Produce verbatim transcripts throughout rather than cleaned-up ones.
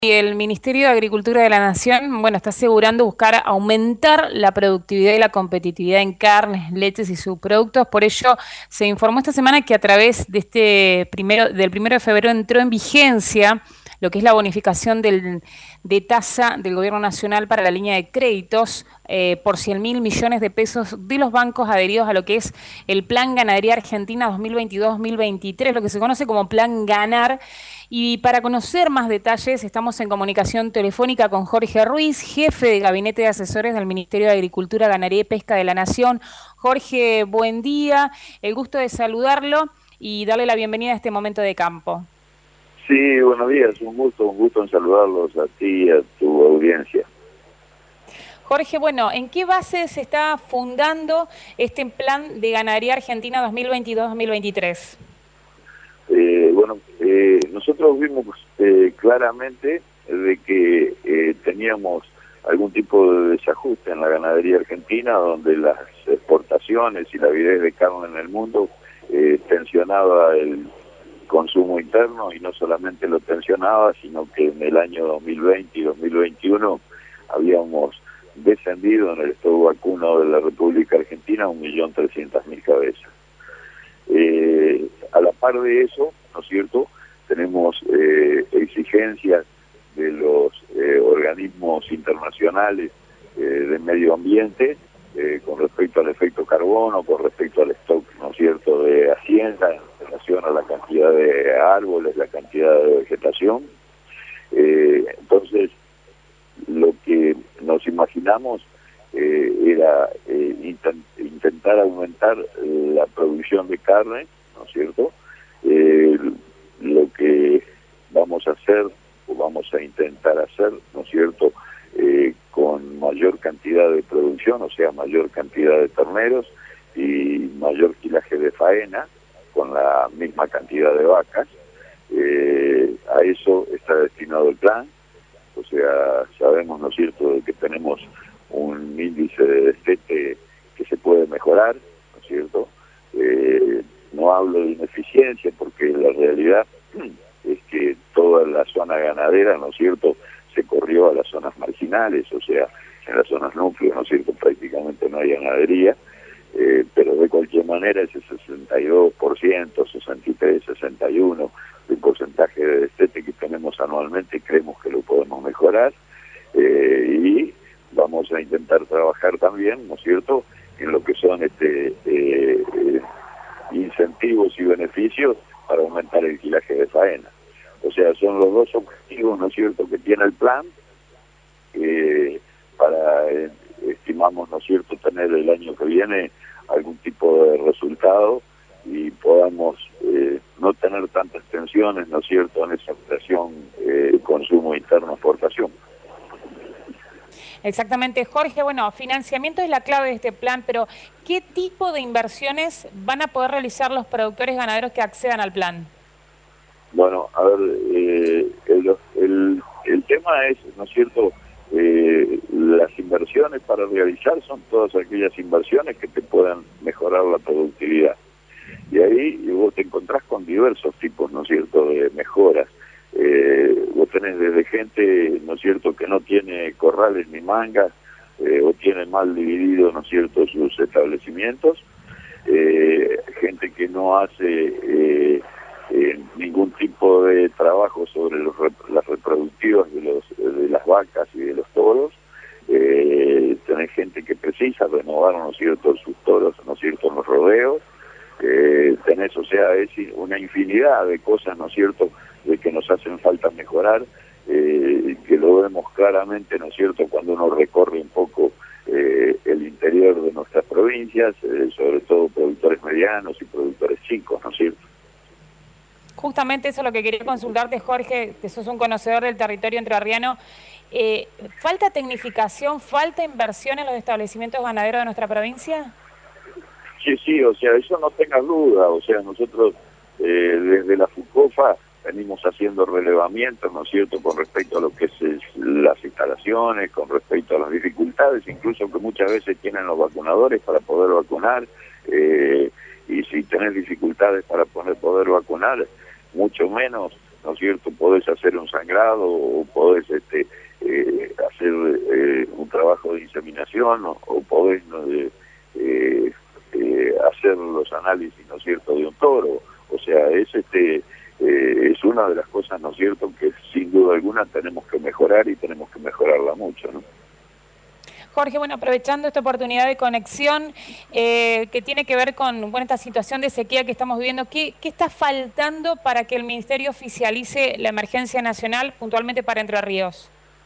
Y el Ministerio de Agricultura de la Nación, bueno, está asegurando buscar aumentar la productividad y la competitividad en carnes, leches y subproductos. Por ello, se informó esta semana que a través de este primero, del primero de febrero entró en vigencia lo que es la bonificación del, de tasa del Gobierno Nacional para la línea de créditos eh, por cien mil millones de pesos de los bancos adheridos a lo que es el Plan Ganadería Argentina dos mil veintidós dos mil veintitrés, lo que se conoce como Plan Ganar. Y para conocer más detalles, estamos en comunicación telefónica con Jorge Ruiz, jefe de Gabinete de Asesores del Ministerio de Agricultura, Ganadería y Pesca de la Nación. Jorge, buen día, el gusto de saludarlo y darle la bienvenida a este momento de campo. Sí, buenos días, un gusto, un gusto en saludarlos a ti y a tu audiencia. Jorge, bueno, ¿en qué base se está fundando este Plan de Ganadería Argentina dos mil veintidós dos mil veintitrés? Eh, bueno, eh, nosotros vimos eh, claramente de que eh, teníamos algún tipo de desajuste en la ganadería argentina, donde las exportaciones y la avidez de carne en el mundo eh, tensionaba el consumo interno, y no solamente lo tensionaba, sino que en el año dos mil veinte y dos mil veintiuno habíamos descendido en el stock vacuno de la República Argentina a un millón trescientas mil cabezas. Eh, a la par de eso, ¿no es cierto?, tenemos eh, exigencias de los eh, organismos internacionales eh, de medio ambiente eh, con respecto al efecto carbono, con respecto al stock, ¿no es cierto?, de hacienda en relación a la cantidad de árboles, la cantidad de vegetación. Eh, entonces, lo que nos imaginamos eh, era eh, intent intentar aumentar eh, la producción de carne, ¿no es cierto? Eh, lo que vamos a hacer, o vamos a intentar hacer, ¿no es cierto?, eh, con mayor cantidad de producción, o sea, mayor cantidad de terneros y mayor kilaje de faena, con la misma cantidad de vacas. Eh, a eso está destinado el plan. O sea, sabemos, ¿no es cierto?, de que tenemos un índice de destete que se puede mejorar, ¿no es cierto? Eh, no hablo de ineficiencia, porque la realidad es que toda la zona ganadera, ¿no es cierto?, se corrió a las zonas marginales, o sea, en las zonas núcleos, ¿no es cierto?, prácticamente no hay ganadería, eh, pero de cualquier manera ese sesenta y dos por ciento, sesenta y tres, sesenta y uno por ciento del porcentaje de destete que tenemos anualmente, creemos que lo podemos mejorar, eh, y vamos a intentar trabajar también, ¿no es cierto?, en lo que son este eh, eh, incentivos y beneficios para aumentar el kilaje de faena. O sea, son los dos objetivos, ¿no es cierto?, que tiene el plan, eh, para, eh, estimamos, ¿no es cierto?, tener el año que viene algún tipo de resultado y podamos eh, no tener tantas tensiones, ¿no es cierto?, en esa operación eh, consumo interno exportación. Exactamente, Jorge. Bueno, financiamiento es la clave de este plan, pero ¿qué tipo de inversiones van a poder realizar los productores ganaderos que accedan al plan? Bueno, a ver, eh, el, el, el tema es, ¿no es cierto?, eh, las inversiones para realizar son todas aquellas inversiones que te puedan mejorar la productividad. Y ahí vos te encontrás con diversos tipos, ¿no es cierto?, de mejoras. Eh, vos tenés desde gente, ¿no es cierto?, que no tiene corrales ni mangas, eh, o tiene mal dividido, ¿no es cierto?, sus establecimientos, eh, gente que no hace eh, eh, ningún tipo de trabajo sobre los, las reproductivas de, los, de las vacas y de los toros, eh, tenés gente que precisa renovar, ¿no es cierto?, sus toros, ¿no es cierto?, en los rodeos. Eh, tenés, o sea, es una infinidad de cosas, ¿no es cierto?, de que nos hacen falta mejorar, eh, que lo vemos claramente, ¿no es cierto?, cuando uno recorre un poco eh, el interior de nuestras provincias, eh, sobre todo productores medianos y productores chicos, ¿no es cierto? Justamente eso es lo que quería consultarte, Jorge, que sos un conocedor del territorio entrerriano. Eh, ¿Falta tecnificación, falta inversión en los establecimientos ganaderos de nuestra provincia? Sí, sí, o sea, eso no tengas duda. O sea, nosotros eh, desde la FUCOFA venimos haciendo relevamientos, ¿no es cierto?, con respecto a lo que es, es las instalaciones, con respecto a las dificultades, incluso que muchas veces tienen los vacunadores para poder vacunar, eh, y si tenés dificultades para poder, poder vacunar, mucho menos ¿no es cierto?, podés hacer un sangrado o podés este, eh, hacer eh, un trabajo de inseminación o, o podés ¿no? de, eh, eh, hacer los análisis, ¿no es cierto?, de un toro. O sea, es este eh, es una de las cosas, ¿no es cierto?, que sin duda alguna tenemos que mejorar y tenemos que mejorarla mucho, ¿no? Jorge, bueno, aprovechando esta oportunidad de conexión eh, que tiene que ver con bueno, esta situación de sequía que estamos viviendo, ¿qué, ¿qué está faltando para que el Ministerio oficialice la emergencia nacional puntualmente para Entre Ríos?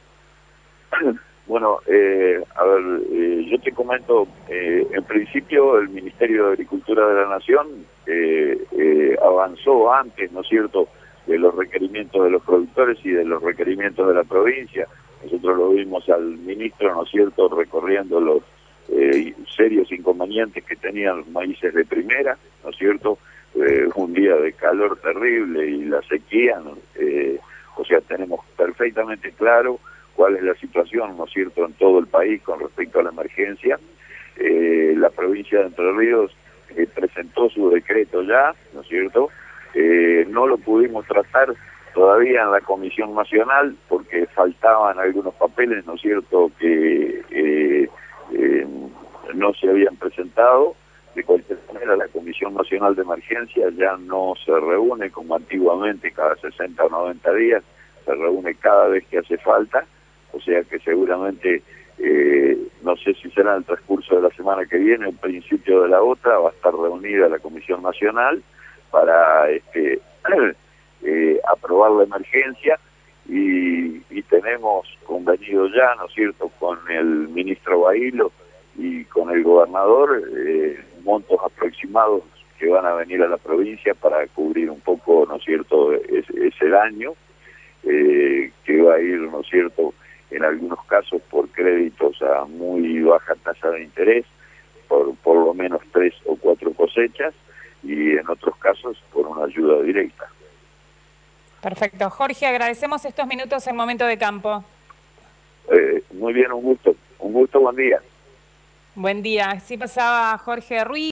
Bueno, eh, a ver, eh, yo te comento, eh, en principio el Ministerio de Agricultura de la Nación eh, eh, avanzó antes, ¿no es cierto?, de los requerimientos de los productores y de los requerimientos de la provincia. Nosotros lo vimos al ministro, ¿no es cierto?, recorriendo los eh, serios inconvenientes que tenían los maíces de primera, ¿no es cierto?, eh, un día de calor terrible y la sequía, ¿no? eh, o sea, tenemos perfectamente claro cuál es la situación, ¿no es cierto?, en todo el país con respecto a la emergencia. Eh, la provincia de Entre Ríos eh, presentó su decreto ya, ¿no es cierto?, eh, no lo pudimos tratar todavía en la Comisión Nacional porque faltaban algunos papeles, ¿no es cierto?, que eh, eh, no se habían presentado. De cualquier manera, la Comisión Nacional de Emergencia ya no se reúne como antiguamente cada sesenta o noventa días, se reúne cada vez que hace falta, o sea que seguramente, eh, no sé si será en el transcurso de la semana que viene, en principio de la otra, va a estar reunida la Comisión Nacional para este, eh, aprobar la emergencia y, y tenemos convenido ya, ¿no es cierto?, con el ministro Bailo y con el gobernador, eh, montos aproximados que van a venir a la provincia para cubrir un poco, ¿no es cierto?, ese, ese daño, eh, que va a ir, ¿no es cierto?, en algunos casos por créditos a muy baja tasa de interés, por por lo menos tres o cuatro cosechas, y en otros casos por una ayuda directa. Perfecto. Jorge, agradecemos estos minutos en Momento de Campo. Eh, muy bien, un gusto. Un gusto, buen día. Buen día. Así pasaba Jorge Ruiz.